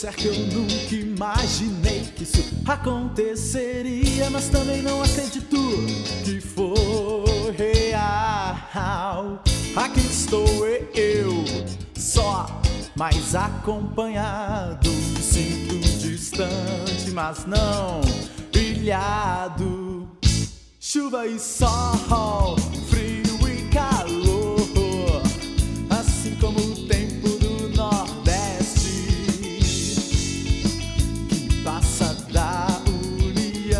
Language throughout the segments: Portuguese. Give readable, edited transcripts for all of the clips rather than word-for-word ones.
confessar que eu nunca imaginei que isso aconteceria, mas também não acredito que foi real. Aqui estou eu, só, mas acompanhado. Me sinto distante, mas não ilhado. Chuva e sol, frio e calor, assim como o tempo do Nordeste, que passa da união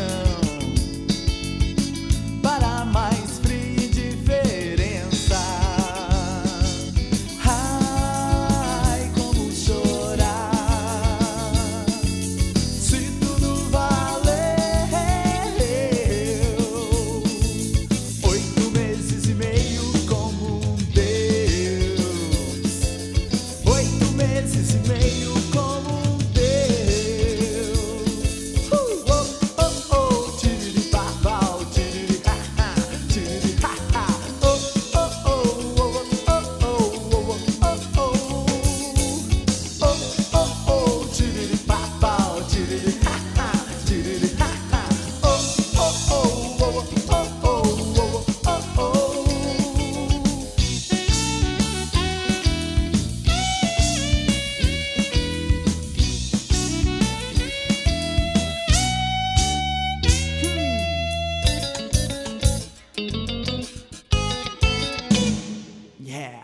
para mais frio e diferença. Ai, como chorar se tudo valeu. 8 meses e meio como um Deus. 8 meses e meio como um Deus. Oh, oh, oh, tiriri-pau-pau, tiriri-ha-ha, tiriri-ha-ha. Oh, oh, oh, oh, oh, oh, oh, oh, oh. Oh, oh, oh, tiriri-pau-pau, tiriri-ha-ha, tiriri-ha-ha. Oh, oh, oh, oh, oh, oh, oh, oh, oh. Yeah.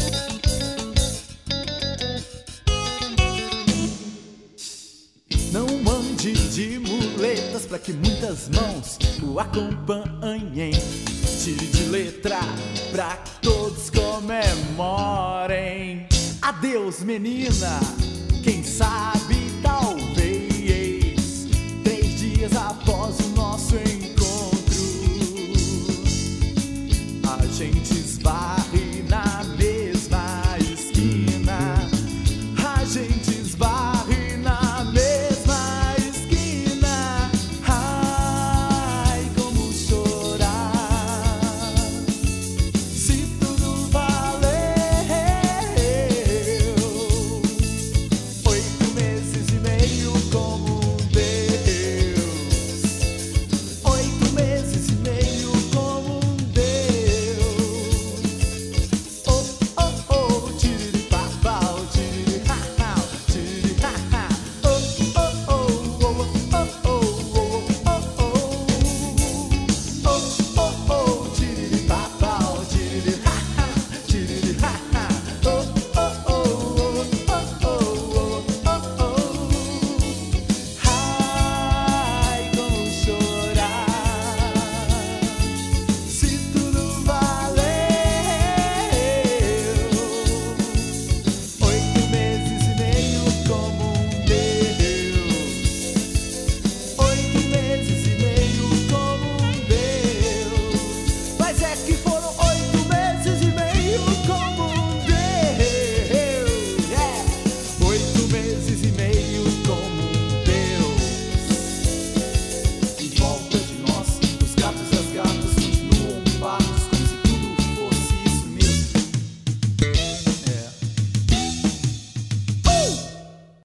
Não ande de muletas pra que muitas mãos o acompanhem. Tire de letra pra que todos comemorem. Adeus, menina, quem sabe